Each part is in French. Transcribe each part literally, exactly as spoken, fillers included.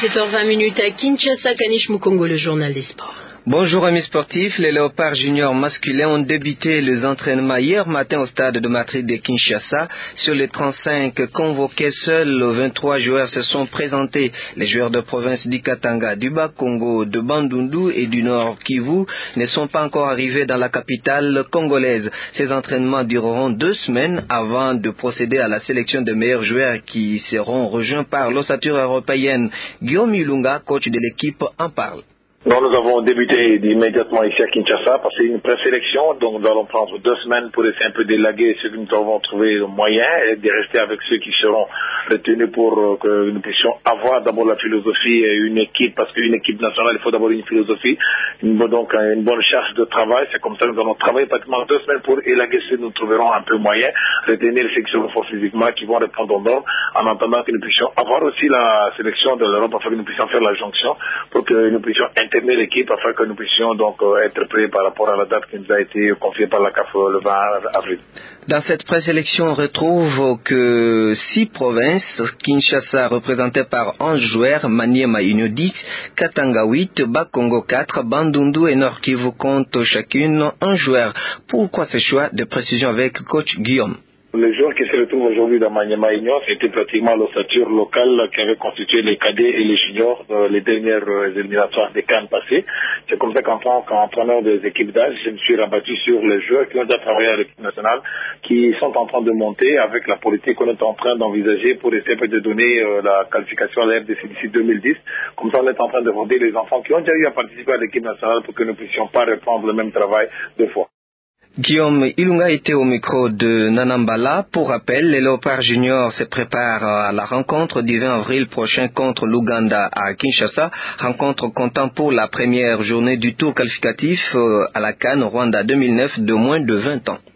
dix-sept heures vingt à Kinshasa, Kanish Mukongo, le journal des sports. Bonjour amis sportifs, les Léopards juniors masculins ont débuté les entraînements hier matin au stade de Madrid de Kinshasa. Sur les trente-cinq convoqués, seuls vingt-trois joueurs se sont présentés. Les joueurs de province du Katanga, du Bas-Congo, de Bandundu et du Nord Kivu ne sont pas encore arrivés dans la capitale congolaise. Ces entraînements dureront deux semaines avant de procéder à la sélection des meilleurs joueurs qui seront rejoints par l'ossature européenne. Guillaume Ilunga, coach de l'équipe, en parle. Donc nous avons débuté immédiatement ici à Kinshasa parce que c'est une présélection, donc nous allons prendre deux semaines pour essayer un peu d'élaguer ce que nous avons trouvé moyen et de rester avec ceux qui seront retenus pour que nous puissions avoir d'abord la philosophie et une équipe, parce qu'une équipe nationale, il faut d'abord une philosophie, une, donc une bonne charge de travail. C'est comme ça que nous allons travailler pratiquement deux semaines pour élaguer ceux que nous trouverons un peu moyen, retenir ceux qui seront forts physiquement, qui vont répondre aux normes, en attendant que nous puissions avoir aussi la sélection de l'Europe afin que nous puissions faire la jonction pour que nous puissions l'équipe afin que nous puissions donc être prêts par rapport à la date qui nous a été confiée par la C A F le vingt avril. Dans cette présélection, on retrouve que six provinces, Kinshasa représentée par onze joueurs, Maniema Union dix, Katanga huit, Bas-Congo quatre, Bandundu et Nord Kivu comptent chacune un joueur. Pourquoi ce choix de précision avec coach Guillaume? Les joueurs qui se retrouvent aujourd'hui dans Maniema Union, c'était pratiquement l'ossature locale qui avait constitué les cadets et les juniors dans les dernières éliminatoires des CAN passées. C'est comme ça qu'en tant qu'entraîneur des équipes d'âge, je me suis rabattu sur les joueurs qui ont déjà travaillé à l'équipe nationale, qui sont en train de monter avec la politique qu'on est en train d'envisager pour essayer de donner euh, la qualification à la R D C d'ici deux mille dix. Comme ça, on est en train de regarder les enfants qui ont déjà eu à participer à l'équipe nationale pour que nous ne puissions pas reprendre le même travail deux fois. Guillaume Ilunga était au micro de Nanambala. Pour rappel, les Léopards juniors se préparent à la rencontre du vingt avril prochain contre l'Ouganda à Kinshasa. Rencontre comptant pour la première journée du tour qualificatif à la CAN Rwanda deux mille neuf de moins de vingt ans.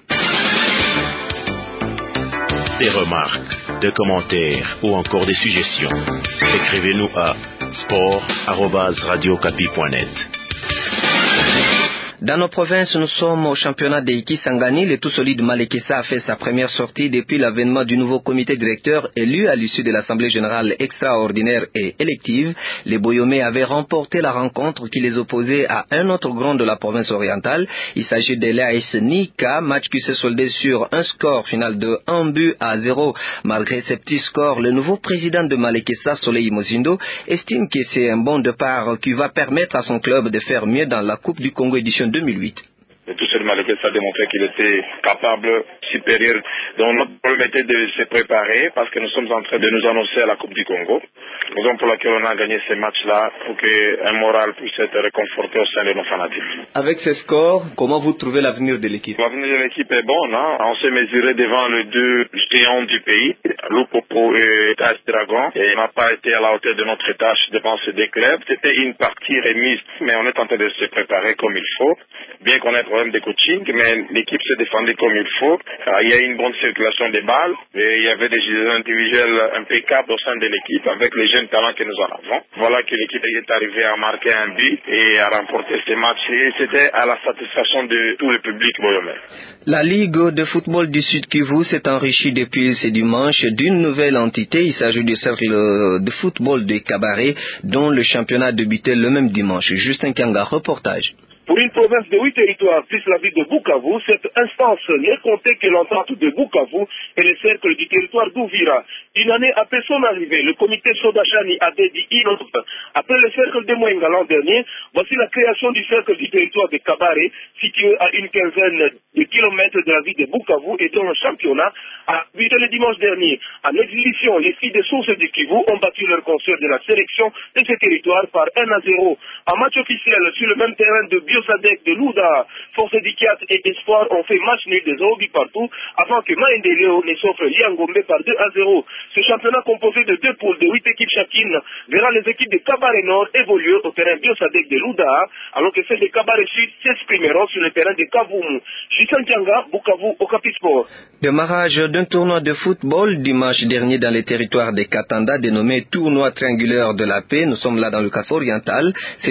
Des remarques, des commentaires ou encore des suggestions. Écrivez-nous à sport arobase radio okapi point net. Dans nos provinces, nous sommes au championnat de Kisangani. Le tout solide Malekissa a fait sa première sortie depuis l'avènement du nouveau comité directeur élu à l'issue de l'Assemblée générale extraordinaire et élective. Les Boyomais avaient remporté la rencontre qui les opposait à un autre grand de la province orientale. Il s'agit de l'A S Nika, match qui s'est soldé sur un score final de un but à zéro. Malgré ces petits scores, le nouveau président de Malekissa, Soleil Mozindo, estime que c'est un bon départ qui va permettre à son club de faire mieux dans la Coupe du Congo édition deux mille huit. Tout seul Malekissa a démontré qu'il était capable, supérieur. Donc notre problème était de se préparer parce que nous sommes en train de nous annoncer à la Coupe du Congo. Raison pour laquelle on a gagné ces matchs-là pour qu'un moral puisse être réconforté au sein de nos fanatiques. Avec ces scores, comment vous trouvez l'avenir de l'équipe? L'avenir de l'équipe est bon. Hein? On s'est mesuré devant les deux géants du pays, Lupopo et T A S Dragon. Et on n'a pas été à la hauteur de notre tâche devant ces deux clubs. C'était une partie remise, mais on est en train de se préparer comme il faut. Bien qu'on ait un problème de coaching, mais l'équipe se défendait comme il faut. Il y a eu une bonne circulation des balles et il y avait des jeux individuels impeccables au sein de l'équipe avec les jeunes talents que nous en avons. Voilà que l'équipe est arrivée à marquer un but et à remporter ces matchs et c'était à la satisfaction de tout le public boyomais. La Ligue de football du Sud Kivu s'est enrichie depuis ce dimanche d'une nouvelle entité. Il s'agit du cercle de football de Cabaret dont le championnat débutait le même dimanche. Justin Kanga, reportage. Pour une province de huit territoires, plus la ville de Bukavu, cette instance n'est comptée que l'entente de Bukavu et le cercle du territoire d'Ouvira. Une année après son arrivée, le comité Sodachani a dit innove. Après le cercle de Mwenga l'an dernier, voici la création du cercle du territoire de Kabare, situé à une quinzaine de kilomètres de la ville de Bukavu et dont le championnat a buté le dimanche dernier. En exhibition, les filles de sources du Kivu ont battu leur concert de la sélection de ce territoire par un à zéro. En match officiel sur le même terrain de Biosadek de Louda, Force Dikiat et Espoir ont fait match nul de zéro but partout avant que Maendeleo ne s'offre Liangombe par deux à zéro. Ce championnat composé de deux poules de huit équipes chacune verra les équipes de Kabare Nord évoluer au terrain Biosadek de Louda alors que celles de Kabare Sud s'exprimeront sur le terrain de Kavumu. Justin Tianga, Bukavu, Okapi Sport. Démarrage d'un tournoi de football dimanche dernier dans les territoires de Katanda dénommé Tournoi triangulaire de la paix. Nous sommes là dans le Kassai oriental. Ce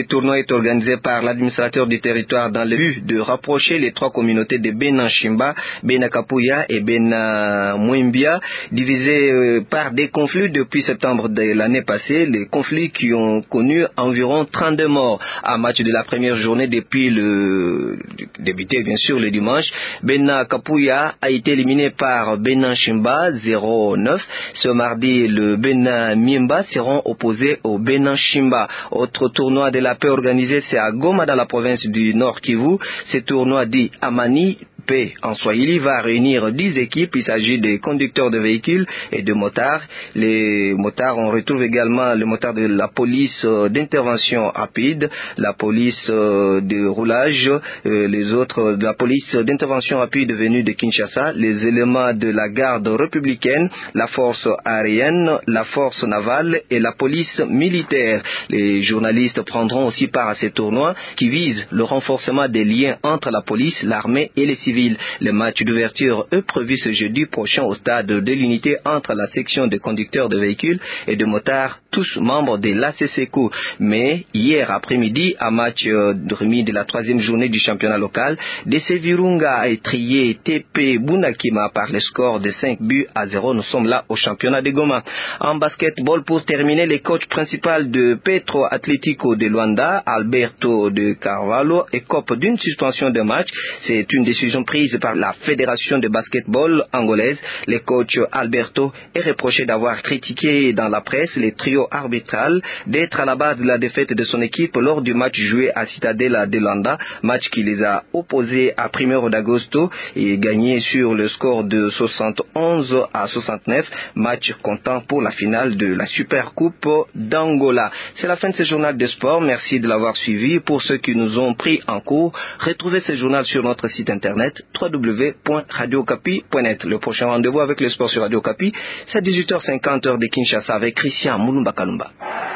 tournoi est organisé par l'administrateur du territoire dans le but de rapprocher les trois communautés de Bena-Chimba, Bena-Kapuya et Bena-Mwimbia, divisées euh, par des conflits depuis septembre de l'année passée, les conflits qui ont connu environ trente-deux morts. Un match de la première journée depuis le débuté bien sûr le dimanche. Bena-Kapuya a été éliminé par Bena-Chimba zéro neuf. Ce mardi, le Bena-Mwimbia seront opposés au Bena-Chimba. Autre tournoi de la paix organisé, c'est à Goma dans la province du Nord Kivu. Ce tournoi dit Amani P en Swahili va réunir dix équipes. Il s'agit des conducteurs de véhicules et de motards. Les motards, on retrouve également le motard de la police d'intervention rapide, la police de roulage, les autres de la police d'intervention rapide venue de Kinshasa, les éléments de la garde républicaine, la force aérienne, la force navale et la police militaire. Les journalistes prendront aussi part à ces tournois qui visent le renforcement des liens entre la police, l'armée et les civils. Le match d'ouverture est prévu ce jeudi prochain au stade de l'unité entre la section de conducteurs de véhicules et de motards, tous membres de l'A C C C O. Mais hier après-midi, un match euh, remis de la troisième journée du championnat local, D C Virunga a étrié T P Bunakima par le score de cinq buts à zéro. Nous sommes là au championnat de Goma. En basketball, pour terminer, le coach principal de Petro Atlético de Luanda, Alberto de Carvalho, écope d'une suspension de match. C'est une décision prise par la Fédération de basketball angolaise. Le coach Alberto est reproché d'avoir critiqué dans la presse les trios arbitral, d'être à la base de la défaite de son équipe lors du match joué à Citadella de Luanda, match qui les a opposés à Primero d'Agosto et gagné sur le score de soixante et onze à soixante-neuf, match comptant pour la finale de la Super Coupe d'Angola. C'est la fin de ce journal de sport. Merci de l'avoir suivi. Pour ceux qui nous ont pris en cours, retrouvez ce journal sur notre site internet w w w point radio okapi point net. Le prochain rendez-vous avec le sport sur Radio Okapi, c'est à dix-huit heures cinquante heure de Kinshasa avec Christian Mulumba Kalumba.